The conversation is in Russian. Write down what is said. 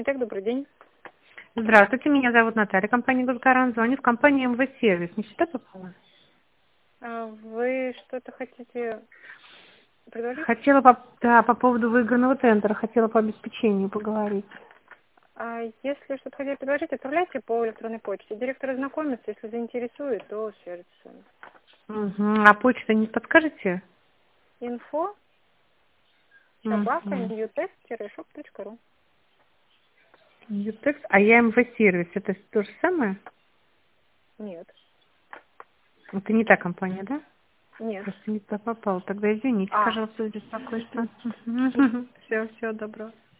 Итак, добрый день. Здравствуйте, меня зовут Наталья, компания «Госгарант», звоню в компанию МВ-сервис. Не счета попала? Вы что-то хотите предложить? Хотела по поводу выигранного тендера, хотела по обеспечению поговорить. Если что-то хотите предложить, отправляйте по электронной почте. Директор ознакомится, если заинтересует, то свяжется с вами. Угу. А почта не подскажете? Info Угу. newtest-shop.ru. Ютекс, а я МВ-сервис, это то же самое? Нет. Это не та компания, да? Нет. Просто не туда попала. Тогда извините, пожалуйста, за беспокойство. Все, всего доброго.